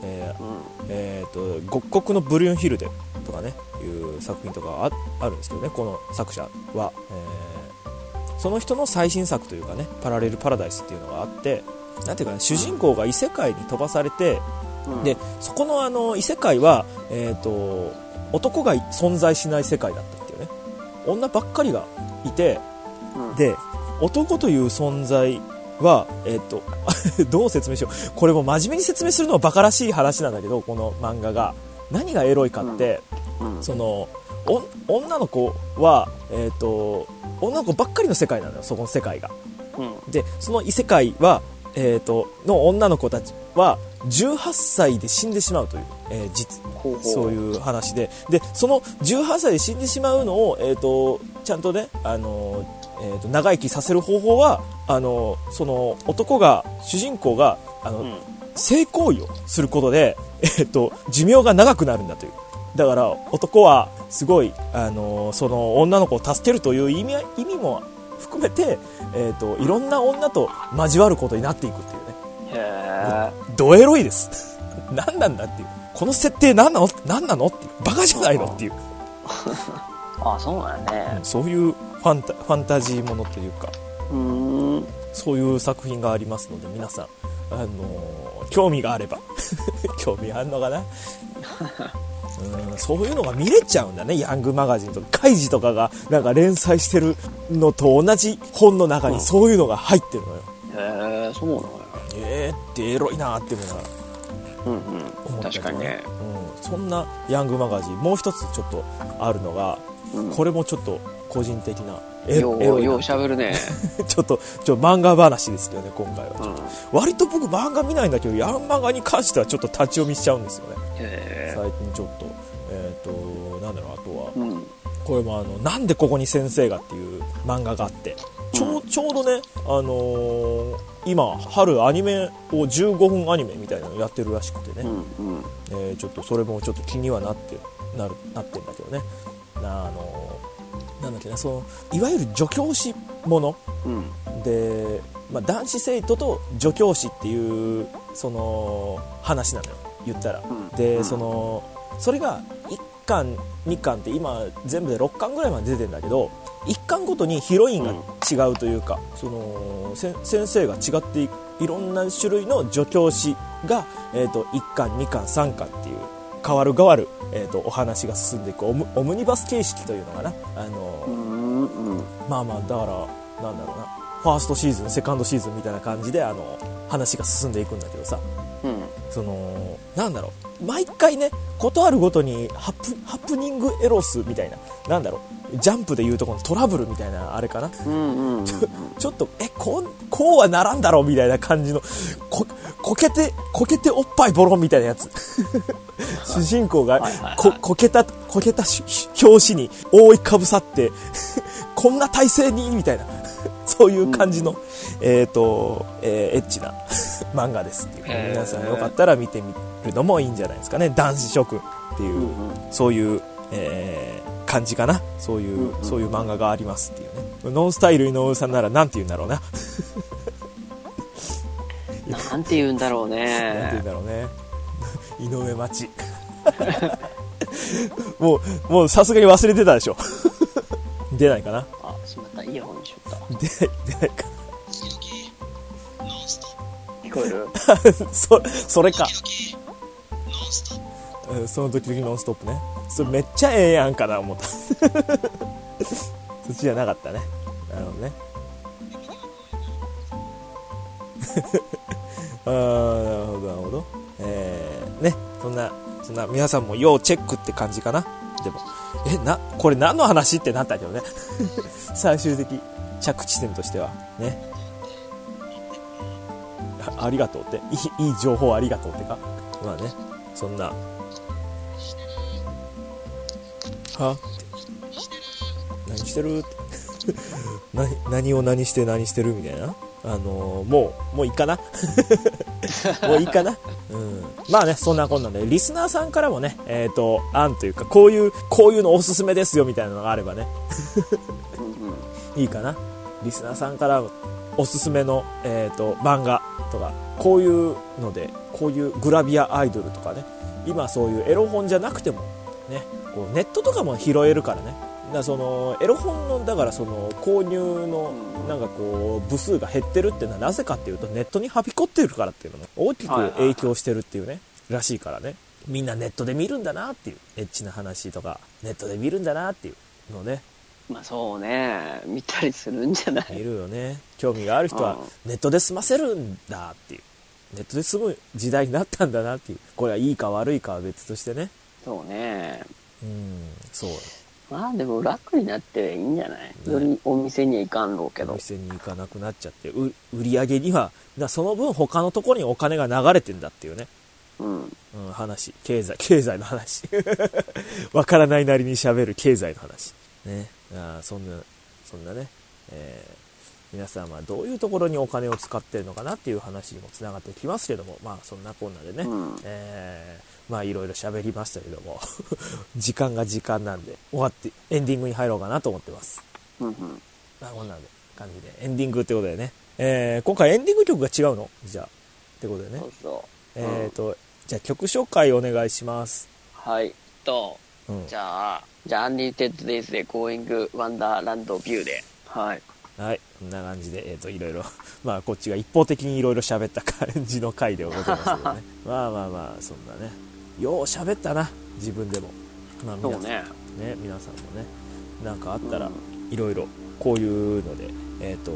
Speaker 1: 極国のブリュンヒルデとかねいう作品とかあるんですけどね、この作者は、その人の最新作というかね、パラレルパラダイスっていうのがあって、なんていうかな、主人公が異世界に飛ばされて、でそこの異世界は、男が存在しない世界だったっていうね、女ばっかりがいて、で男という存在はどう説明しよう、これも真面目に説明するのはバカらしい話なんだけど、この漫画が何がエロいかって、その女の子は、女の子ばっかりの世界なのよ、そこの世界が。でその異世界は、の女の子たちは18歳で死んでしまうという、そういう話で、その18歳で死んでしまうのを、ちゃんとね、長生きさせる方法はその主人公が性行為をすることで、寿命が長くなるんだという。だから男はすごいその女の子を助けるという意味も含めて、いろんな女と交わることになっていくっていうね。
Speaker 2: へー、
Speaker 1: ドエロいです何なんだっていう、この設定何なのっていう、バカじゃないのっていう
Speaker 2: あ、そうなんね、
Speaker 1: そういうファンタジーものというか、そういう作品がありますので、皆さん興味があれば興味あるのかなそういうのが見れちゃうんだね。ヤングマガジンとかカイジとかがなんか連載してるのと同じ本の中にそういうのが入ってるのよ。
Speaker 2: へえ、そうなのよ。
Speaker 1: ってエロいなって思いながら
Speaker 2: うんうん、
Speaker 1: 思ったりと
Speaker 2: 確かにね、
Speaker 1: そんなヤングマガジンもう一つちょっとあるのが、これもちょっと個人的な
Speaker 2: ようしゃべるね
Speaker 1: ちょっと漫画話ですけどね、今回は割と僕漫画見ないんだけどヤンマガに関してはちょっと立ち読みしちゃうんですよね、最近ちょっとなんだろう、あとは、これもなんでここに先生がっていう漫画があって、ちょうどね、今春アニメを15分アニメみたいなのやってるらしくてね、ちょっとそれもちょっと気にはなってんだけどね、なんだっけな、そのいわゆる助教師もの、で、男子生徒と助教師っていうその話なのよ、言ったら、でそれが1巻2巻って今全部で6巻ぐらいまで出てんだけど、1巻ごとにヒロインが違うというか、その先生が違っていろんな種類の助教師が、1巻2巻3巻っていう変わる、お話が進んでいくオムニバス形式というのかな、だからなんだろうな、ファーストシーズンセカンドシーズンみたいな感じで話が進んでいくんだけどさ、そのなんだろう、毎回ね、ことあるごとにハプニングエロスみたいな、なんだろう、ジャンプでいうとこのトラブルみたいなあれかな、ちょっとこうはならんだろうみたいな感じのこけておっぱいボロンみたいなやつ主人公がこけた表紙に覆いかぶさってこんな体勢にみたいなそういう感じの、エッチな漫画ですっていう、皆さんよかったら見てみるのもいいんじゃないですかね。男子諸君っていう、そういう、感じかな、そういう漫画がありますっていうね。ノンスタイル井上さんならなんて言うんだろうな
Speaker 2: なんて言うんだろうね
Speaker 1: 井上町もうさすがに忘れてたでしょ出ないかな、
Speaker 2: しまった、イヤホンにしよった
Speaker 1: 出ないか
Speaker 2: 聞こえる
Speaker 1: それか、その時々ノンストップね、それめっちゃええやんかな思ったそっちじゃなかったね、なるほどねなるほどね、そんな皆さんも要チェックって感じかな。でもこれ何の話ってなったけどね最終的着地点としてはね、ありがとうっていい情報ありがとうってか、まあね、そんな何してるって何を何してるみたいな、もういいかなもういいかな、まあね、そんなこんなんでリスナーさんからもね、案というかこういうのおすすめですよみたいなのがあればねいいかな。リスナーさんからおすすめの、漫画とか、こういうのでこういうグラビアアイドルとかね、今そういうエロ本じゃなくてもね、こうネットとかも拾えるからね、そのエロ本のだからその購入のなんかこう部数が減ってるっていうのはなぜかっていうと、ネットにはびこってるからっていうのも大きく影響してるっていうね、らしいからね、みんなネットで見るんだなっていう、エッチな話とかネットで見るんだなっていうのね。
Speaker 2: まあそうね、見たりするんじゃない。
Speaker 1: 見るよね。興味がある人はネットで済ませるんだっていう、ネットで済む時代になったんだなっていう、これはいいか悪いかは別としてね。
Speaker 2: そうね、
Speaker 1: そう。
Speaker 2: まあでも楽になっていいんじゃない、よりお店には行かんろうけど、
Speaker 1: お店に行かなくなっちゃって、売り上げにはその分他のところにお金が流れてんだっていうね、話、経済の話わからないなりに喋る経済の話ね。そんなね、皆さんはどういうところにお金を使ってるのかなっていう話にもつながってきますけども、まあそんなこんなでね、まあいろいろ喋りましたけども時間なんで終わってエンディングに入ろうかなと思ってます。まあこんな感じでエンディングってことでね、今回エンディング曲が違うのじゃあってことでね、じゃあ曲紹介お願いします。
Speaker 2: じゃあアンリミテッドデイズで Going Wonderland View ではい、
Speaker 1: こんな感じでいろいろまあこっちが一方的にいろいろ喋った感じの回でございますけどねまあそんなね、よう喋ったな自分でも。まあ皆さんね、皆さんもね、なんかあったらいろいろこういうので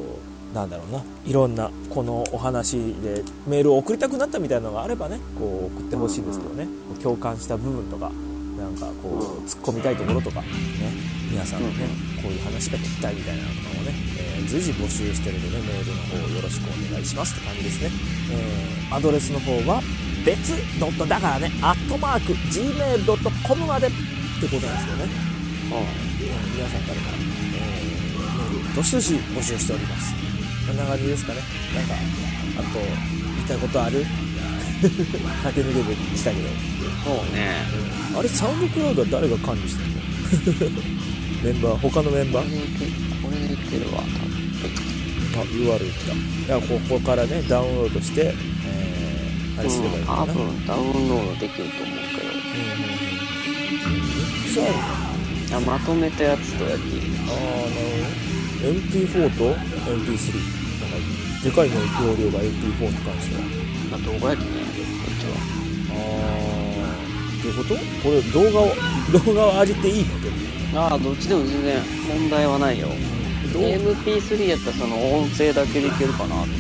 Speaker 1: なんだろうな、いろんなこのお話でメールを送りたくなったみたいなのがあればね、こう送ってほしいんですけどね、共感した部分とかなんかこう突っ込みたいところとかね、皆さんのねこういう話が聞きたいみたいなのとかもね、随時募集してるので、メールの方よろしくお願いしますって感じですね。アドレスの方は別ドットだからね@gmail.com までってことなんですよね。皆さんからメールどしどし募集しております。こんな感じですかね。なんかあと言いたいことある駆け抜けてきたけど。
Speaker 2: そうね、
Speaker 1: あれサウンドクラウドは誰が管理してるのメンバー、他のメンバー
Speaker 2: これでいけるわ、多分。
Speaker 1: URL 来た。いや、ここからねダウンロードして、あれすればいいのかな。
Speaker 2: 多分ダウンロードできると思うけど。
Speaker 1: そうあるの。
Speaker 2: まとめたやつとやり。
Speaker 1: なるほど。MP4 と MP3 なんかでかいの容量が MP4 に関しては
Speaker 2: 動画やきね、こっちは。
Speaker 1: どういうこと？これ動画を上げていいの？でも
Speaker 2: どっちでも全然問題はないよ。MP3 やったらその音声だけでいけるかなと思って。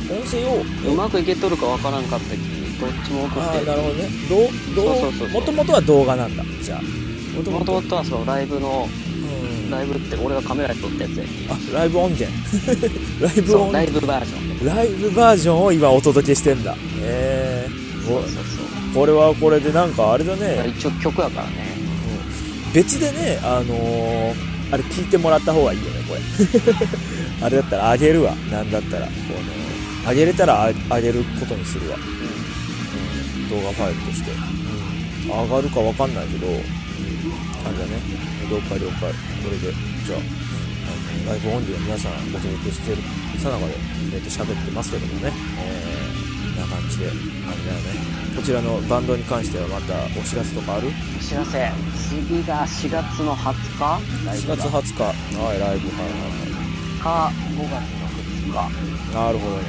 Speaker 1: 音声を
Speaker 2: うまくいけとるかわからんかったきどっちも送って。
Speaker 1: なるほどね。
Speaker 2: そう
Speaker 1: もともとは動画なんだ。じゃあ
Speaker 2: もともとはそうライブの、ライブって俺がカメラで撮ったやつやき。
Speaker 1: ライブ音源ライブバージョン。ライブバージョンを今お届けしてんだ。そうこれはこれでなんかあれだね。
Speaker 2: 一応曲やからね。
Speaker 1: 別でね、あれ聞いてもらった方がいいよね、これ。あれだったらあげるわ。なんだったらあげれたらあげることにするわ。動画ファイルとして、上がるかわかんないけど、あれだね。了解。これでじゃあ、ライブオンリーは皆さんお届けしてるさなかで喋ってますけどもね。こんな感じであれだよね。こちらのバンドに関してはまたお知らせとかある？
Speaker 2: お知らせ。次が4月の20日。
Speaker 1: 4月20日。はい、ライブ。
Speaker 2: か5月の2日。
Speaker 1: なるほどね。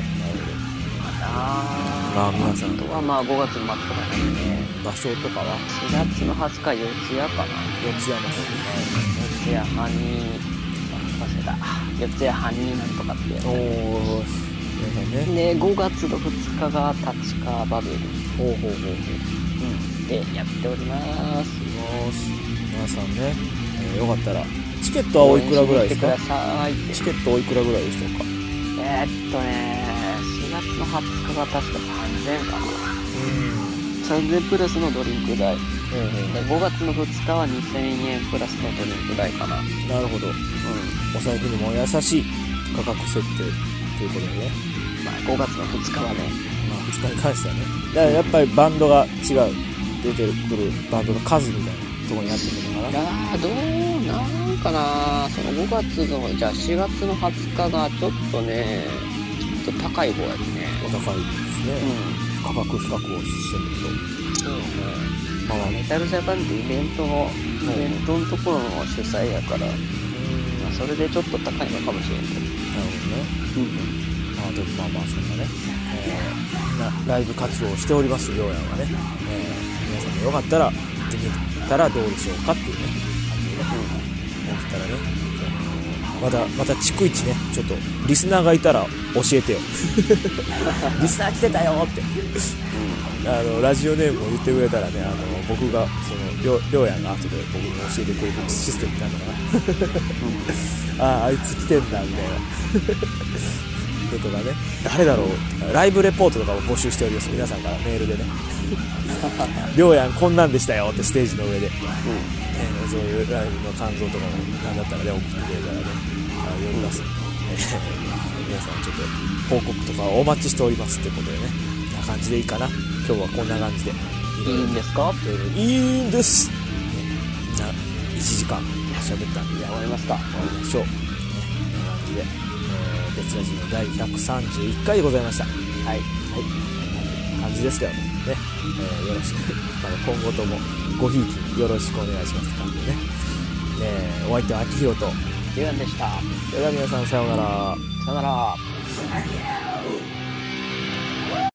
Speaker 1: 皆さん
Speaker 2: とは5月の末とかなんでね。
Speaker 1: 場所とかは
Speaker 2: 4月の20日四谷かな。
Speaker 1: 四谷の方
Speaker 2: で、四谷ハニー忘れた。四谷ハニーなんとかってやつ。で5月の2日が立川バベル。でやっております。
Speaker 1: 皆さんね、よかったらチケットはおいくらぐらいですか？チケットおいくらぐらいでしょうか
Speaker 2: ？4月の20日が確か3000円かな。3000プラスのドリンク代。で5月の2日は2000円プラスのドリンク代かな。
Speaker 1: なるほど。お財布にも優しい価格設定ということでね。
Speaker 2: 5月の2日はね。
Speaker 1: 2日に関してはね。だからやっぱりバンドが違う。出てくるバンドの数みたいなところになってくるのかな。
Speaker 2: どうなんかな。その5月のじゃあ4月の20日がちょっとね、ちょっと高い方やつね。
Speaker 1: お高いですね。価格比較をしてみると。
Speaker 2: そうね。メタルジャパンってイベントのところの主催やから、それでちょっと高いのかもしれんけど。
Speaker 1: なるほどね。でもそんなね、ライブ活動をしておりますようやんはね。皆さんもよかったら行ってみたらどうでしょうかっていうね感じでね、思ったらね、また逐一ね、ちょっとリスナーがいたら教えてよリスナー来てたよってラジオネームを言ってくれたらね、僕がりょうやんが後で僕に教えてくれるシステムになるのかなあいつ来てんだみたいなとかね、誰だろう、ライブレポートとかを募集しております。皆さんからメールでねりょうやんこんなんでしたよってステージの上で、そういうライブの感想とかもなんだったらね送ってくれたらね読みますんで、皆さんちょっと報告とかお待ちしておりますってことでね、こんな感じでいいかな。今日はこんな感じで
Speaker 2: いいんですか？
Speaker 1: いいんです。みんな1時間喋ったんで
Speaker 2: 終わりますか？
Speaker 1: 終わりましょう。こんな感じで別ラジの第131回でございました。はい、こんな感じですけどもね、よろしく今後ともごひいきによろしくお願いしますって感じでね、お相手は秋広と
Speaker 2: ゆうやんでした。
Speaker 1: では皆さんさようなら。
Speaker 2: さようなら。